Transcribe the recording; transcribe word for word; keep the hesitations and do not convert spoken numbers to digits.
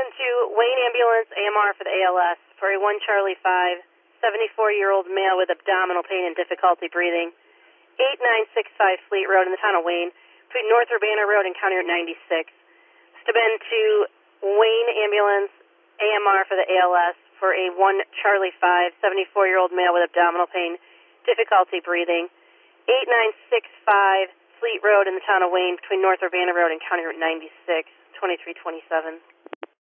one two, Wayne Ambulance, A M R for the A L S, for a one Charlie five, seventy-four-year-old male with abdominal pain and difficulty breathing, eight nine six five Fleet Road in the town of Wayne, between North Urbana Road and County Route ninety-six. To been to Wayne Ambulance, A M R for the A L S, for a one Charlie five, seventy-four-year-old male with abdominal pain, difficulty breathing, eight nine six five Fleet Road in the town of Wayne, between North Urbana Road and County Route ninety-six, twenty-three twenty-seven.